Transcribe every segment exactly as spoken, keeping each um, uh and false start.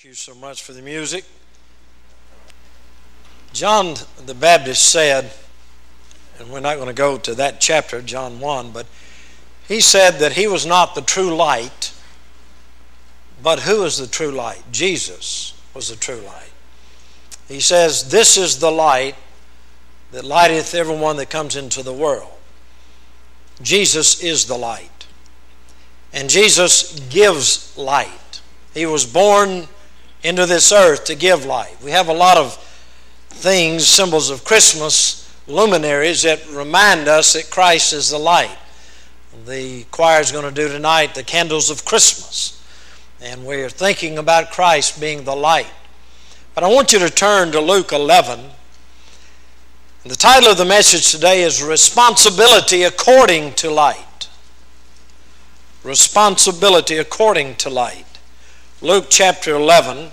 you so much for the music. John the Baptist said, and we're not going to go to that chapter, John one, but he said that he was not the true light, but who is the true light? Jesus was the true light. He says, "This is the light that lighteth everyone that comes into the world." Jesus is the light. And Jesus gives light. He was born into this earth to give light. We have a lot of things, symbols of Christmas, luminaries that remind us that Christ is the light. The choir is going to do tonight the candles of Christmas. And we're thinking about Christ being the light. But I want you to turn to Luke eleven. And the title of the message today is Responsibility According to Light. Responsibility according to light. Luke chapter eleven.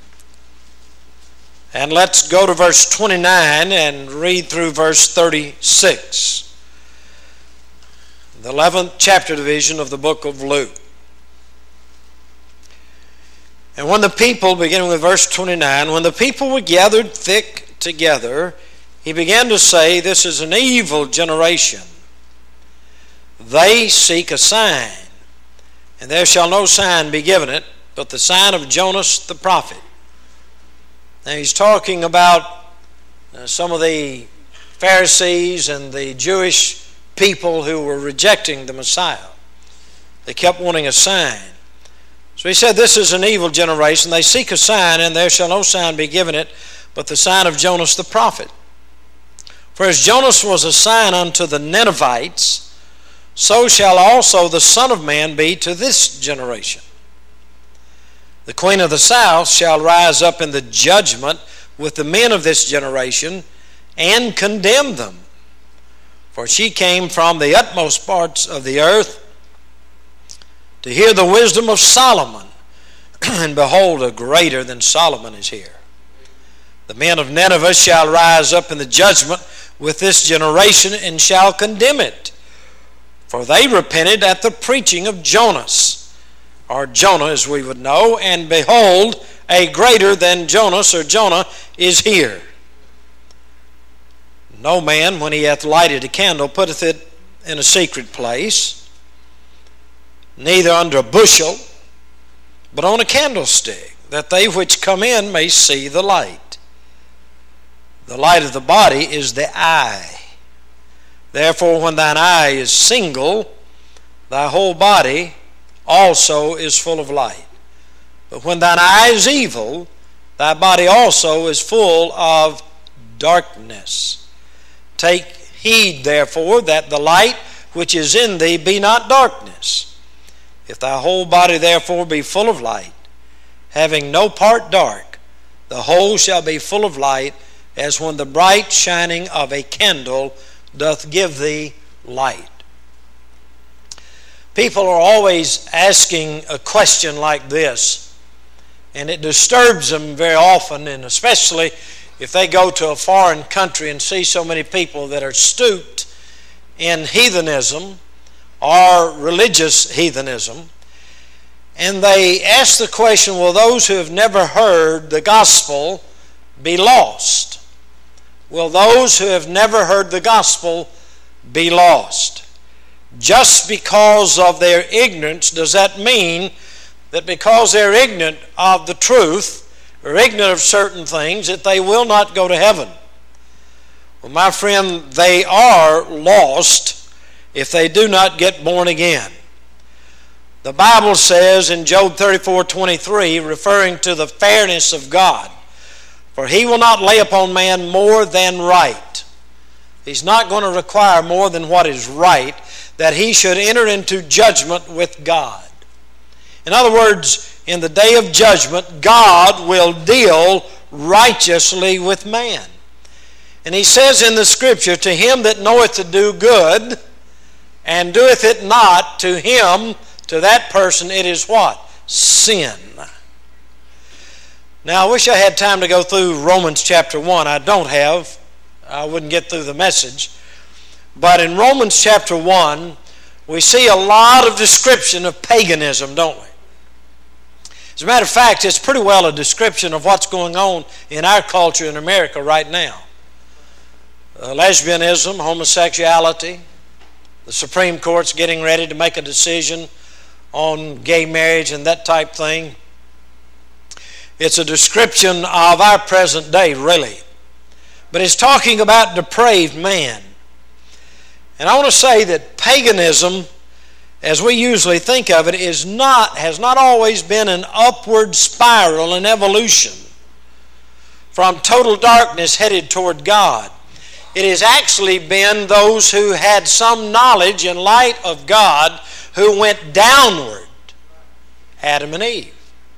And let's go to verse twenty-nine and read through verse thirty-six. The eleventh chapter division of the book of Luke. And when the people, beginning with verse twenty-nine, when the people were gathered thick together, he began to say, "This is an evil generation. They seek a sign, and there shall no sign be given it, but the sign of Jonas the prophet." Now he's talking about uh, some of the Pharisees and the Jewish people who were rejecting the Messiah. They kept wanting a sign. So he said, "This is an evil generation. They seek a sign, and there shall no sign be given it, but the sign of Jonas the prophet. For as Jonas was a sign unto the Ninevites, so shall also the Son of Man be to this generation. The queen of the south shall rise up in the judgment with the men of this generation and condemn them. For she came from the utmost parts of the earth to hear the wisdom of Solomon, and behold, a greater than Solomon is here. The men of Nineveh shall rise up in the judgment with this generation and shall condemn it. For they repented at the preaching of Jonas," or Jonah as we would know, "and behold, a greater than Jonas," or Jonah, "is here. No man, when he hath lighted a candle, putteth it in a secret place, neither under a bushel, but on a candlestick, that they which come in may see the light. The light of the body is the eye. Therefore, when thine eye is single, thy whole body also is full of light. But when thine eye is evil, thy body also is full of darkness. Take heed, therefore, that the light which is in thee be not darkness. If thy whole body therefore be full of light, having no part dark, the whole shall be full of light, as when the bright shining of a candle doth give thee light." People are always asking a question like this, and it disturbs them very often, and especially if they go to a foreign country and see so many people that are stooped in heathenism or religious heathenism. And they ask the question, will those who have never heard the gospel be lost? Will those who have never heard the gospel be lost? Just because of their ignorance, does that mean that because they're ignorant of the truth, or ignorant of certain things, that they will not go to heaven? Well, my friend, they are lost if they do not get born again. The Bible says in Job thirty-four twenty-three, referring to the fairness of God, "For he will not lay upon man more than right." He's not going to require more than what is right, that he should enter into judgment with God. In other words, in the day of judgment, God will deal righteously with man. And he says in the Scripture, "To him that knoweth to do good, and doeth it not, to him," to that person, "it is" what? Sin. Now, I wish I had time to go through Romans chapter one. I don't have. I wouldn't get through the message. But in Romans chapter one, we see a lot of description of paganism, don't we? As a matter of fact, it's pretty well a description of what's going on in our culture in America right now. Uh, lesbianism, homosexuality, the Supreme Court's getting ready to make a decision on gay marriage and that type thing. It's a description of our present day, really. But it's talking about depraved man. And I want to say that paganism, as we usually think of it, is not, has not always been an upward spiral in evolution from total darkness headed toward God. It has actually been those who had some knowledge and light of God who went downward, Adam and Eve,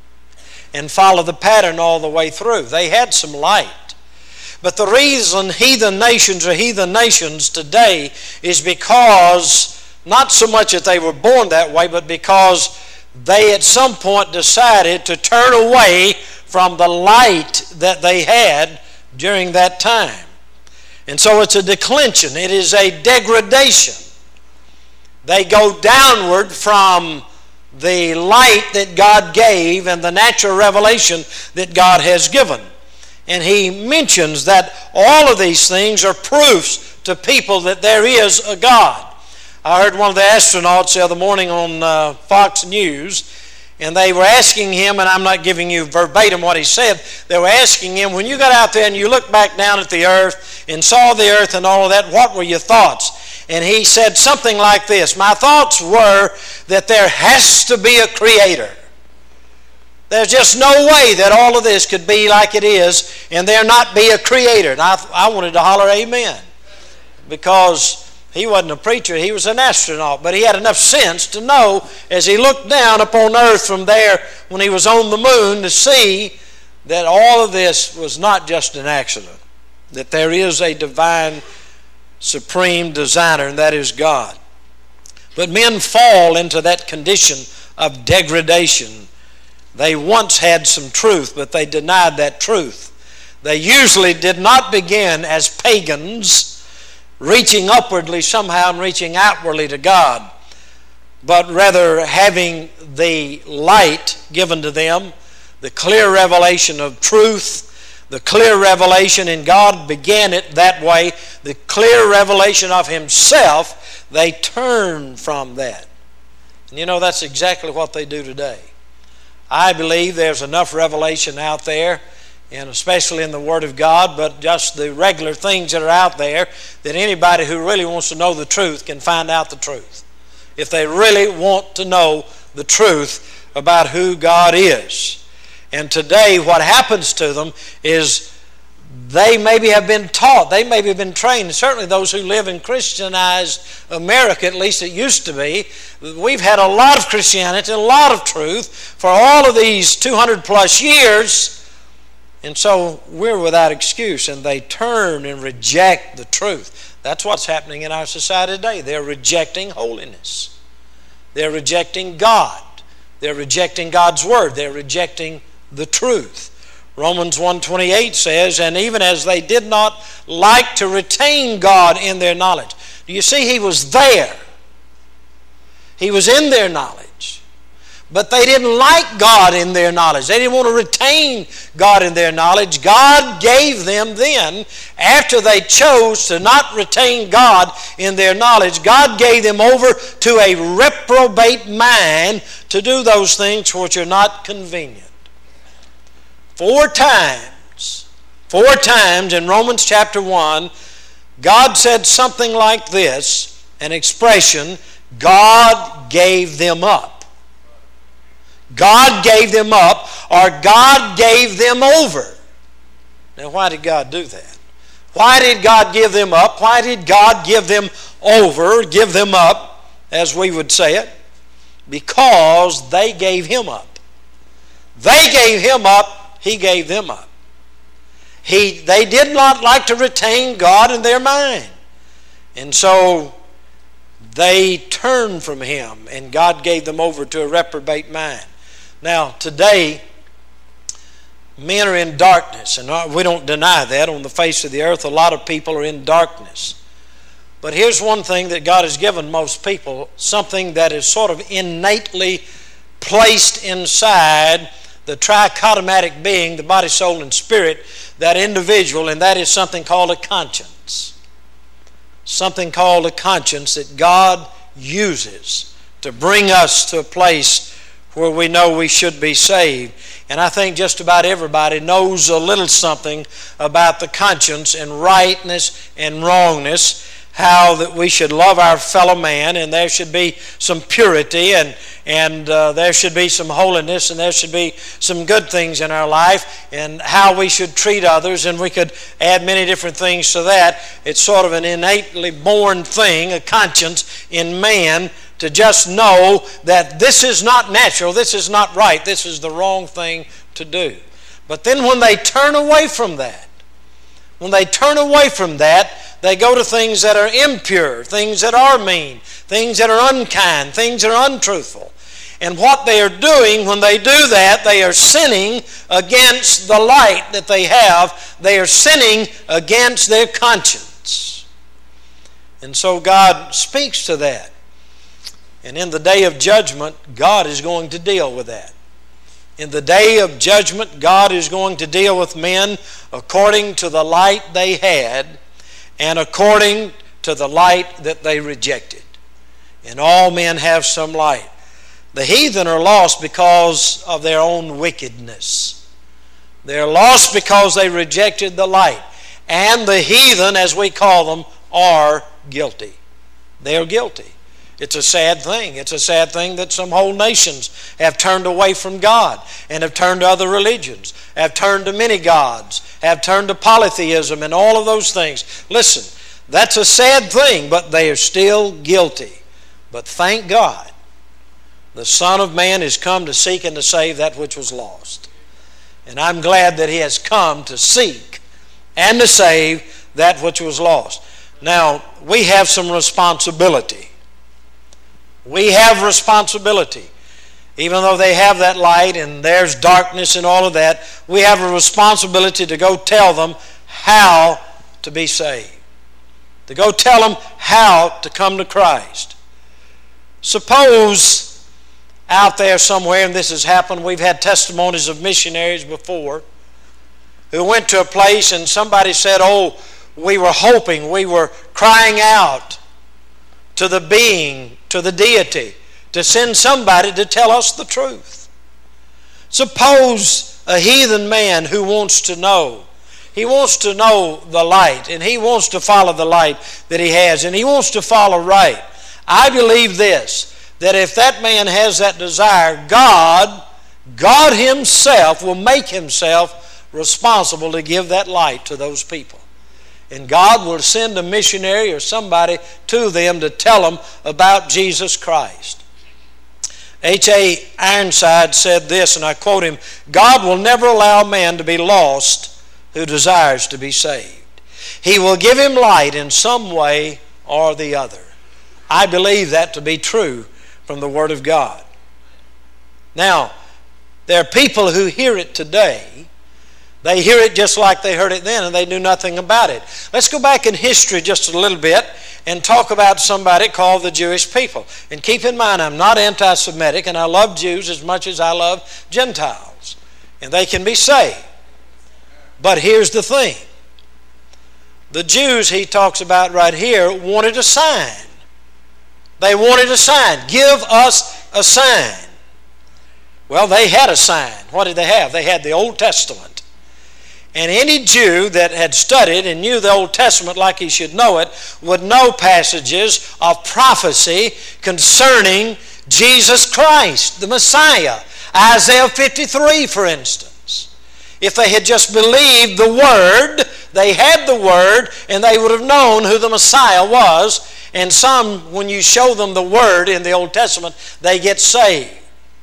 and followed the pattern all the way through. They had some light. But the reason heathen nations are heathen nations today is because, not so much that they were born that way, but because they at some point decided to turn away from the light that they had during that time. And so it's a declension. It is a degradation. They go downward from the light that God gave and the natural revelation that God has given. And he mentions that all of these things are proofs to people that there is a God. I heard one of the astronauts the other morning on uh, Fox News, and they were asking him, and I'm not giving you verbatim what he said, they were asking him, when you got out there and you looked back down at the earth and saw the earth and all of that, what were your thoughts? And he said something like this: my thoughts were that there has to be a creator. There's just no way that all of this could be like it is and there not be a creator. And I, I wanted to holler amen, because he wasn't a preacher, he was an astronaut, but he had enough sense to know as he looked down upon earth from there when he was on the moon to see that all of this was not just an accident, that there is a divine supreme designer, and that is God. But men fall into that condition of degradation. They once had some truth, but they denied that truth. They usually did not begin as pagans, reaching upwardly somehow and reaching outwardly to God, but rather having the light given to them, the clear revelation of truth, the clear revelation in God began it that way, the clear revelation of Himself. They turn from that. And you know, that's exactly what they do today. I believe there's enough revelation out there, and especially in the Word of God, but just the regular things that are out there, that anybody who really wants to know the truth can find out the truth. If they really want to know the truth about who God is. And today what happens to them is they maybe have been taught, they maybe have been trained, and certainly those who live in Christianized America, at least it used to be, we've had a lot of Christianity, a lot of truth for all of these two hundred plus years, and so we're without excuse, and they turn and reject the truth. That's what's happening in our society today. They're rejecting holiness. They're rejecting God. They're rejecting God's Word. They're rejecting the truth. Romans one twenty-eight says, and even as they did not like to retain God in their knowledge. Do you see, He was there. He was in their knowledge. But they didn't like God in their knowledge. They didn't want to retain God in their knowledge. God gave them then, after they chose to not retain God in their knowledge, God gave them over to a reprobate mind to do those things which are not convenient. Four times, four times in Romans chapter one, God said something like this, an expression, God gave them up. God gave them up, or God gave them over. Now, why did God do that? Why did God give them up? Why did God give them over, give them up, as we would say it? Because they gave Him up. They gave Him up. He gave them up. He, they did not like to retain God in their mind. And so they turned from Him, and God gave them over to a reprobate mind. Now, today, men are in darkness, and we don't deny that. On the face of the earth, a lot of people are in darkness. But here's one thing that God has given most people, something that is sort of innately placed inside the trichotomatic being, the body, soul, and spirit, that individual, and that is something called a conscience. Something called a conscience that God uses to bring us to a place where we know we should be saved. And I think just about everybody knows a little something about the conscience and rightness and wrongness, how that we should love our fellow man, and there should be some purity, and and uh, there should be some holiness, and there should be some good things in our life, and how we should treat others, and we could add many different things to that. It's sort of an innately born thing, a conscience in man, to just know that this is not natural, this is not right, this is the wrong thing to do. But then when they turn away from that, when they turn away from that, they go to things that are impure, things that are mean, things that are unkind, things that are untruthful. And what they are doing when they do that, they are sinning against the light that they have. They are sinning against their conscience. And so God speaks to that. And in the day of judgment, God is going to deal with that. In the day of judgment, God is going to deal with men according to the light they had and according to the light that they rejected. And all men have some light. The heathen are lost because of their own wickedness. They're lost because they rejected the light. And the heathen, as we call them, are guilty. They are guilty. It's a sad thing. It's a sad thing that some whole nations have turned away from God and have turned to other religions, have turned to many gods, have turned to polytheism and all of those things. Listen, that's a sad thing, but they are still guilty. But thank God, the Son of Man is come to seek and to save that which was lost. And I'm glad that He has come to seek and to save that which was lost. Now, we have some responsibility. We have responsibility. Even though they have that light and there's darkness and all of that, we have a responsibility to go tell them how to be saved. To go tell them how to come to Christ. Suppose out there somewhere, and this has happened, we've had testimonies of missionaries before who went to a place and somebody said, oh, we were hoping, we were crying out to the being, to the deity, to send somebody to tell us the truth. Suppose a heathen man who wants to know, he wants to know the light, and he wants to follow the light that he has, and he wants to follow right. I believe this, that if that man has that desire, God, God Himself will make Himself responsible to give that light to those people. And God will send a missionary or somebody to them to tell them about Jesus Christ. H A Ironside said this, and I quote him, God will never allow man to be lost who desires to be saved. He will give him light in some way or the other. I believe that to be true from the Word of God. Now, there are people who hear it today. They hear it just like they heard it then, and they knew nothing about it. Let's go back in history just a little bit and talk about somebody called the Jewish people. And keep in mind, I'm not anti-Semitic, and I love Jews as much as I love Gentiles. And they can be saved. But here's the thing. The Jews he talks about right here wanted a sign. They wanted a sign. Give us a sign. Well, they had a sign. What did they have? They had the Old Testament. And any Jew that had studied and knew the Old Testament like he should know it would know passages of prophecy concerning Jesus Christ, the Messiah. Isaiah fifty-three, for instance. If they had just believed the Word, they had the Word, and they would have known who the Messiah was. And some, when you show them the Word in the Old Testament, they get saved.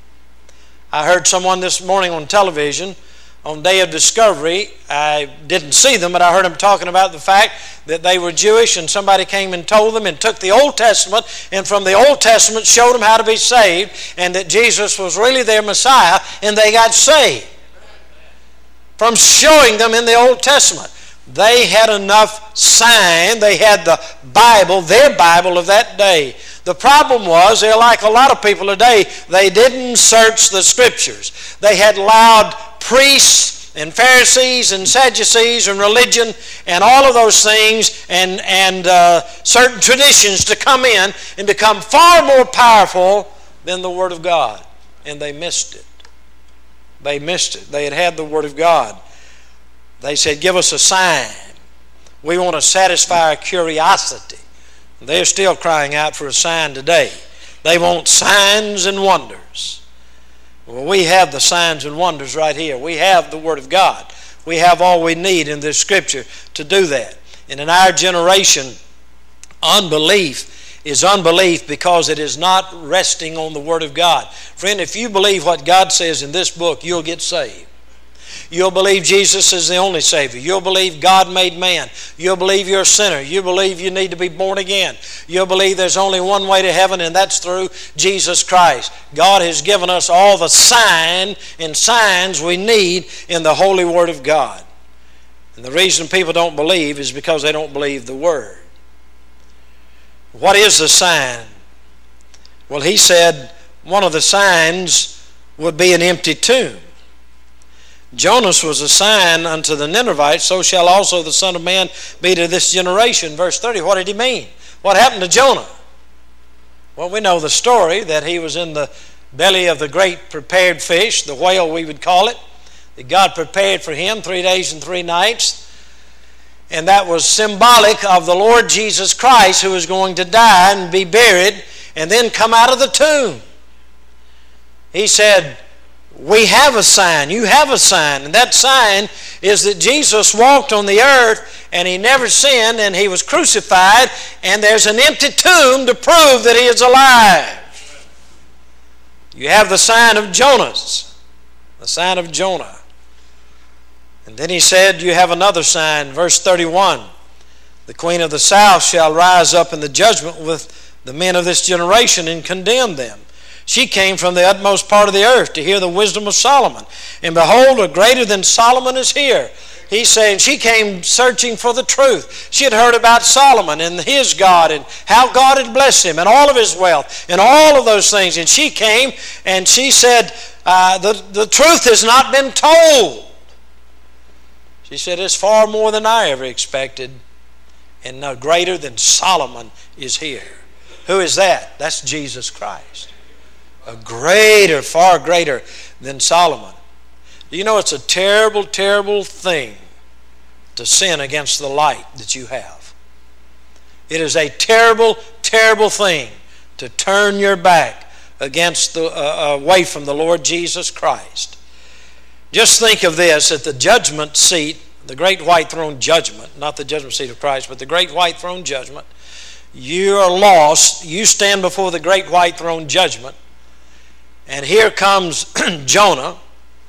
I heard someone this morning on television on Day of Discovery. I didn't see them, but I heard them talking about the fact that they were Jewish, and somebody came and told them and took the Old Testament, and from the Old Testament showed them how to be saved, and that Jesus was really their Messiah, and they got saved from showing them in the Old Testament. They had enough sign. They had the Bible, their Bible of that day. The problem was, they're like a lot of people today, they didn't search the Scriptures. They had allowed priests and Pharisees and Sadducees and religion and all of those things and, and uh, certain traditions to come in and become far more powerful than the Word of God. And they missed it. They missed it. They had had the Word of God. They said, give us a sign. We want to satisfy our curiosity. They're still crying out for a sign today. They want signs and wonders. Well, we have the signs and wonders right here. We have the Word of God. We have all we need in this Scripture to do that. And in our generation, unbelief is unbelief because it is not resting on the Word of God. Friend, if you believe what God says in this book, you'll get saved. You'll believe Jesus is the only Savior. You'll believe God made man. You'll believe you're a sinner. You believe you need to be born again. You'll believe there's only one way to heaven, and that's through Jesus Christ. God has given us all the sign and signs we need in the Holy Word of God. And the reason people don't believe is because they don't believe the Word. What is the sign? Well, he said one of the signs would be an empty tomb. Jonas was a sign unto the Ninevites, so shall also the Son of Man be to this generation. Verse thirty, what did he mean? What happened to Jonah? Well, we know the story that he was in the belly of the great prepared fish, the whale we would call it, that God prepared for him three days and three nights. And that was symbolic of the Lord Jesus Christ, who was going to die and be buried and then come out of the tomb. He said, we have a sign. You have a sign. And that sign is that Jesus walked on the earth and he never sinned and he was crucified, and there's an empty tomb to prove that he is alive. You have the sign of Jonas, the sign of Jonah. And then he said, you have another sign, verse thirty-one. The queen of the south shall rise up in the judgment with the men of this generation and condemn them. She came from the utmost part of the earth to hear the wisdom of Solomon. And behold, a greater than Solomon is here. He's saying she came searching for the truth. She had heard about Solomon and his God and how God had blessed him and all of his wealth and all of those things. And she came and she said, uh, the, the truth has not been told. She said, it's far more than I ever expected. And no greater than Solomon is here. Who is that? That's Jesus Christ. A greater, far greater than Solomon. Do you know it's a terrible, terrible thing to sin against the light that you have? It is a terrible, terrible thing to turn your back against the uh, away from the Lord Jesus Christ. Just think of this, at the judgment seat, the great white throne judgment, not the judgment seat of Christ, but the great white throne judgment, you are lost. You stand before the great white throne judgment. And here comes Jonah,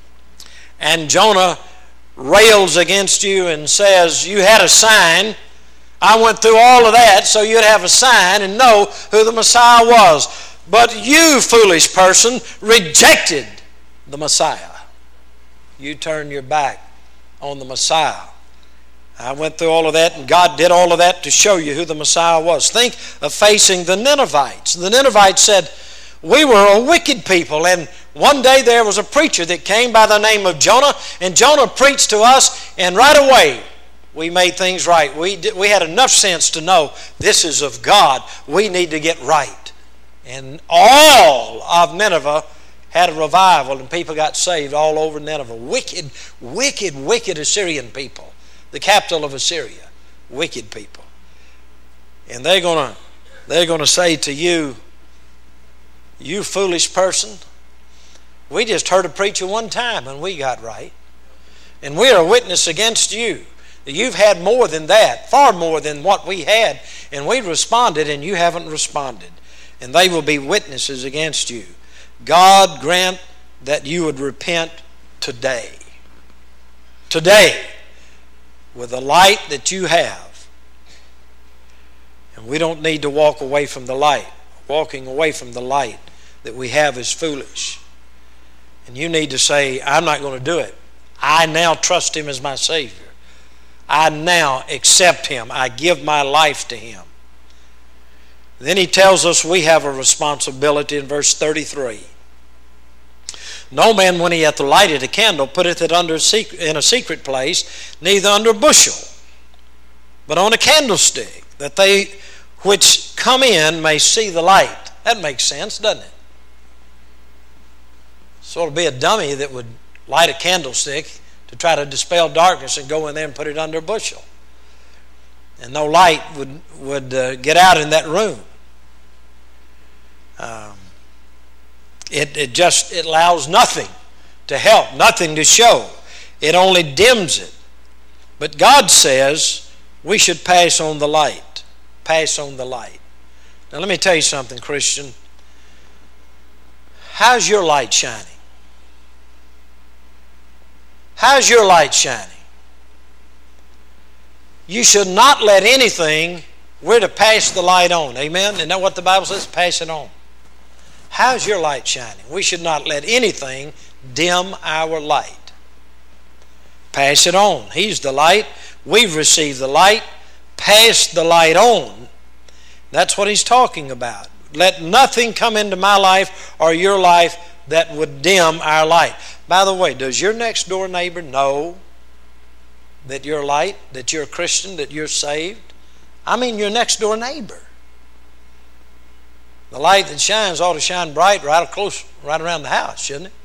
and Jonah rails against you and says, you had a sign. I went through all of that so you'd have a sign and know who the Messiah was. But you, foolish person, rejected the Messiah. You turned your back on the Messiah. I went through all of that, and God did all of that to show you who the Messiah was. Think of facing the Ninevites. The Ninevites said, we were a wicked people, and one day there was a preacher that came by the name of Jonah, and Jonah preached to us, and right away we made things right. We did, we had enough sense to know this is of God. We need to get right. And all of Nineveh had a revival, and people got saved all over Nineveh. Wicked, wicked, wicked Assyrian people. The capital of Assyria. Wicked people. And they're gonna, they're gonna say to you, you foolish person, we just heard a preacher one time and we got right. And we are a witness against you. You've had more than that, far more than what we had, and we responded and you haven't responded. And they will be witnesses against you. God grant that you would repent today. Today, with the light that you have. And we don't need to walk away from the light. Walking away from the light that we have is foolish. And you need to say, I'm not going to do it. I now trust Him as my Savior. I now accept Him. I give my life to Him. Then he tells us we have a responsibility in verse thirty-three. No man, when he hath lighted a candle, putteth it under a secret, in a secret place, neither under a bushel, but on a candlestick, that they which come in may see the light. That makes sense, doesn't it? So it'll be a dummy that would light a candlestick to try to dispel darkness and go in there and put it under a bushel. And no light would, would uh, get out in that room. Um, it, it just it allows nothing to help, nothing to show. It only dims it. But God says we should pass on the light. Pass on the light. Now let me tell you something, Christian. How's your light shining? How's your light shining? You should not let anything, we're to pass the light on. Amen? Isn't that what the Bible says? Pass it on. How's your light shining? We should not let anything dim our light. Pass it on. He's the light. We've received the light. Pass the light on. That's what he's talking about. Let nothing come into my life or your life that would dim our light. By the way, does your next door neighbor know that you're light, that you're a Christian, that you're saved? I mean your next door neighbor. The light that shines ought to shine bright right close, right around the house, shouldn't it?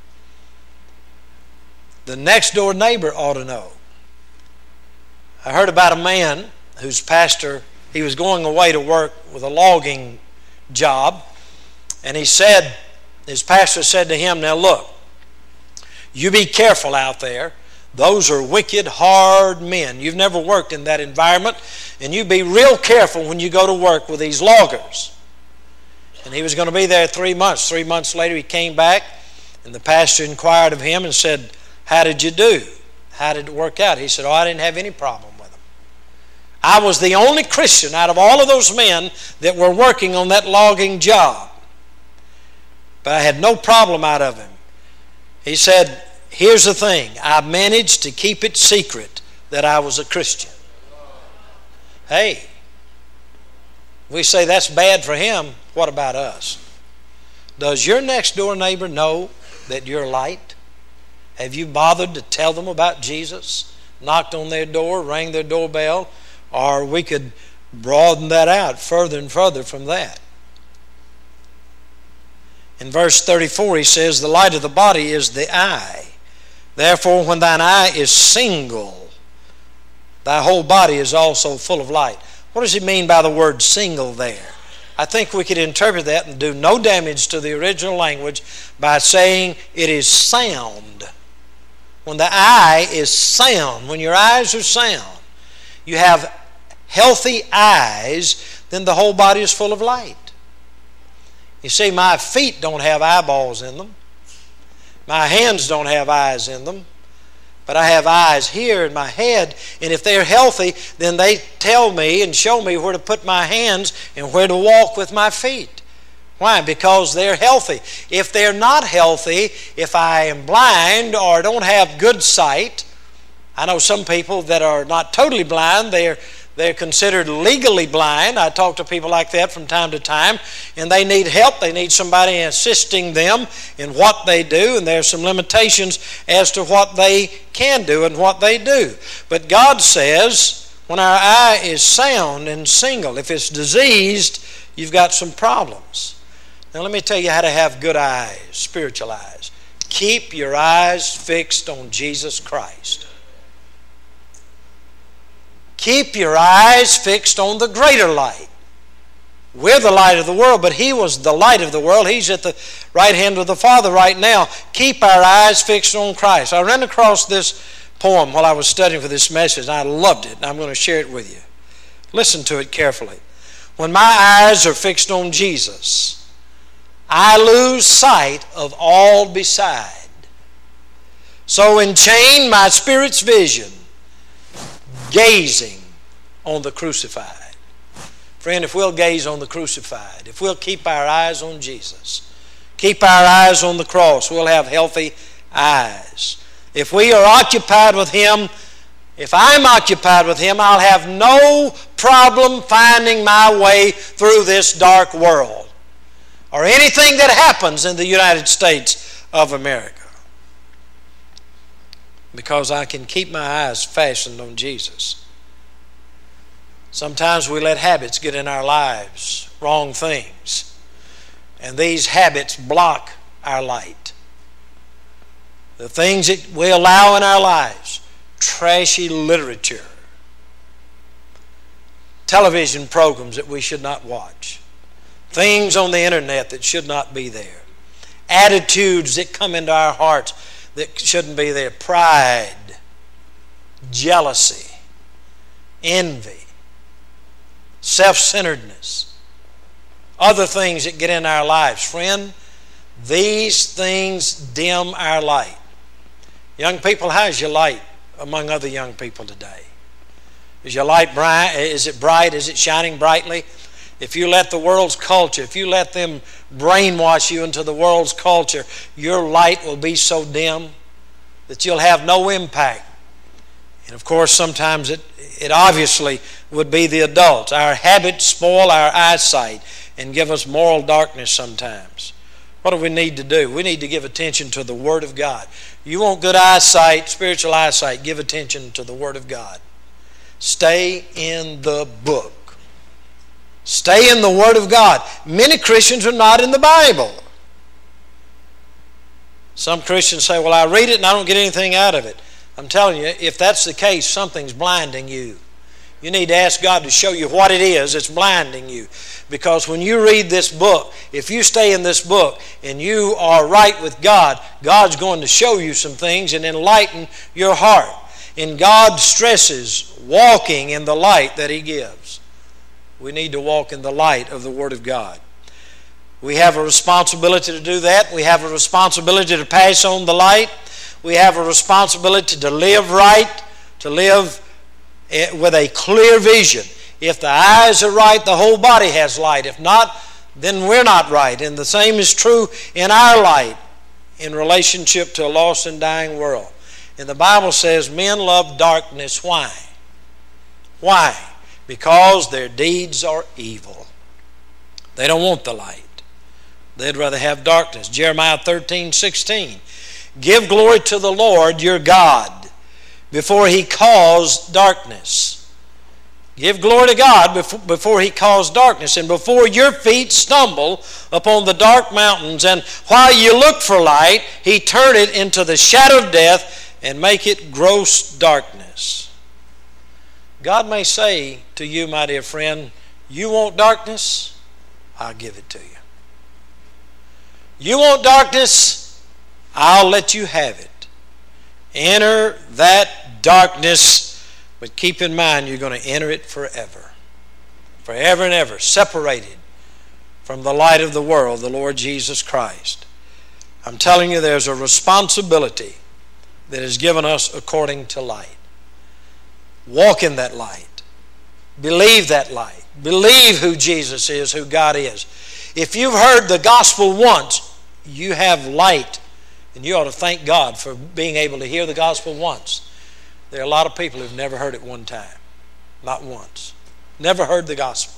The next door neighbor ought to know. I heard about a man whose pastor, he was going away to work with a logging job, and he said, his pastor said to him, now look, you be careful out there. Those are wicked, hard men. You've never worked in that environment, and you be real careful when you go to work with these loggers. And he was going to be there three months. Three months later, he came back, and the pastor inquired of him and said, how did you do? How did it work out? He said, oh, I didn't have any problem with them. I was the only Christian out of all of those men that were working on that logging job. But I had no problem out of him. He said, here's the thing. I managed to keep it secret that I was a Christian. Hey, we say that's bad for him. What about us? Does your next door neighbor know that you're light? Have you bothered to tell them about Jesus? Knocked on their door, rang their doorbell? Or we could broaden that out further and further from that. In verse thirty-four he says, the light of the body is the eye. Therefore when thine eye is single, thy whole body is also full of light. What does he mean by the word single there? I think we could interpret that and do no damage to the original language by saying it is sound. When the eye is sound, when your eyes are sound, you have healthy eyes, then the whole body is full of light. You see, my feet don't have eyeballs in them. My hands don't have eyes in them. But I have eyes here in my head, and if they're healthy, then they tell me and show me where to put my hands and where to walk with my feet. Why? Because they're healthy. If they're not healthy, if I am blind or don't have good sight, I know some people that are not totally blind, they're They're considered legally blind. I talk to people like that from time to time, and they need help. They need somebody assisting them in what they do, and there are some limitations as to what they can do and what they do. But God says when our eye is sound and single, if it's diseased, you've got some problems. Now let me tell you how to have good eyes, spiritual eyes. Keep your eyes fixed on Jesus Christ. Keep your eyes fixed on the greater light. We're the light of the world, but He was the light of the world. He's at the right hand of the Father right now. Keep our eyes fixed on Christ. I ran across this poem while I was studying for this message, and I loved it, and I'm going to share it with you. Listen to it carefully. When my eyes are fixed on Jesus, I lose sight of all beside. So enchain my spirit's vision, gazing on the crucified. Friend, if we'll gaze on the crucified, if we'll keep our eyes on Jesus, keep our eyes on the cross, we'll have healthy eyes. If we are occupied with Him, If I'm occupied with Him, I'll have no problem finding my way through this dark world or anything that happens in the United States of America, because I can keep my eyes fastened on Jesus. Sometimes we let habits get in our lives, wrong things, and these habits block our light. The things that we allow in our lives: trashy literature, television programs that we should not watch, things on the internet that should not be there, attitudes that come into our hearts that shouldn't be there, pride, jealousy, envy, self-centeredness, other things that get in our lives. Friend, these things dim our light. Young people, how's your light among other young people today? Is your light bright? Is it bright? Is it shining brightly? If you let the world's culture, if you let them brainwash you into the world's culture, your light will be so dim that you'll have no impact. And of course, sometimes it, it obviously would be the adults. Our habits spoil our eyesight and give us moral darkness sometimes. What do we need to do? We need to give attention to the Word of God. You want good eyesight, spiritual eyesight, give attention to the Word of God. Stay in the book. Stay in the Word of God. Many Christians are not in the Bible. Some Christians say, well, I read it and I don't get anything out of it. I'm telling you, if that's the case, something's blinding you. You need to ask God to show you what it is that's blinding you. Because when you read this book, if you stay in this book and you are right with God, God's going to show you some things and enlighten your heart. And God stresses walking in the light that He gives. We need to walk in the light of the Word of God. We have a responsibility to do that. We have a responsibility to pass on the light. We have a responsibility to live right, to live with a clear vision. If the eyes are right, the whole body has light. If not, then we're not right. And the same is true in our light in relationship to a lost and dying world. And the Bible says men love darkness. Why? Why? Because their deeds are evil. They don't want the light. They'd rather have darkness. Jeremiah thirteen sixteen. Give glory to the Lord your God before He caused darkness. Give glory to God before, before He caused darkness, and before your feet stumble upon the dark mountains. And while you look for light, He turn it into the shadow of death and make it gross darkness. God may say to you, my dear friend, you want darkness? I'll give it to you. You want darkness? I'll let you have it. Enter that darkness, but keep in mind you're going to enter it forever. Forever and ever, separated from the light of the world, the Lord Jesus Christ. I'm telling you, there's a responsibility that is given us according to light. Walk in that light. Believe that light. Believe who Jesus is, who God is. If you've heard the gospel once, you have light. And you ought to thank God for being able to hear the gospel once. There are a lot of people who've never heard it one time. Not once. Never heard the gospel.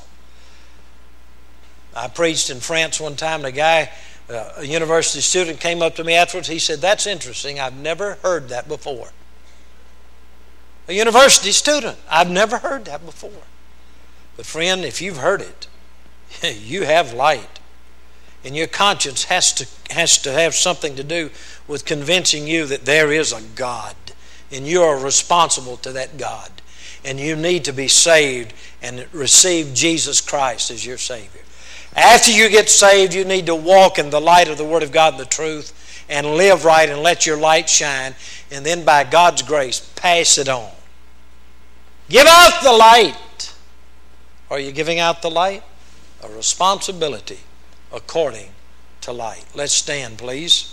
I preached in France one time, and a guy, uh, a university student, came up to me afterwards. He said, that's interesting. I've never heard that before. A university student. I've never heard that before. But friend, if you've heard it, you have light. And your conscience has to, has to have something to do with convincing you that there is a God. And you are responsible to that God. And you need to be saved and receive Jesus Christ as your Savior. After you get saved, you need to walk in the light of the Word of God and the truth and live right and let your light shine. And then by God's grace, pass it on. Give out the light. Are you giving out the light? A responsibility according to light. Let's stand, please.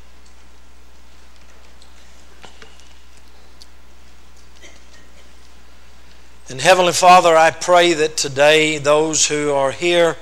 And Heavenly Father, I pray that today those who are here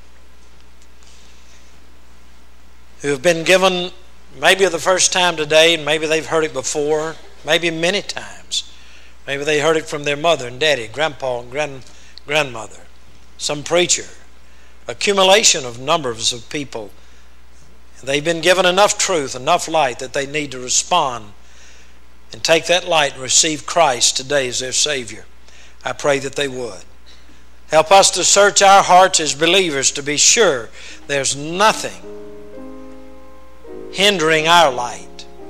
who have been given maybe the first time today, and maybe they've heard it before, maybe many times, Maybe they heard it from their mother and daddy, grandpa and grand, grandmother, some preacher. Accumulation of numbers of people. They've been given enough truth, enough light that they need to respond and take that light and receive Christ today as their Savior. I pray that they would. Help us to search our hearts as believers to be sure there's nothing hindering our light.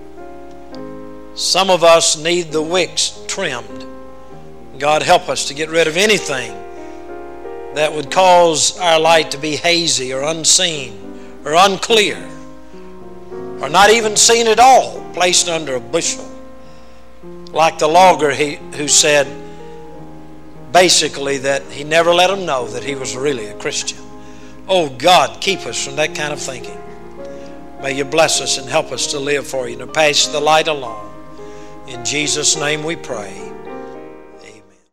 Some of us need the wicks trimmed. God, help us to get rid of anything that would cause our light to be hazy or unseen or unclear or not even seen at all, placed under a bushel. Like the logger he, who said basically that he never let them know that he was really a Christian. Oh God, keep us from that kind of thinking. May you bless us and help us to live for you and to pass the light along. In Jesus' name we pray.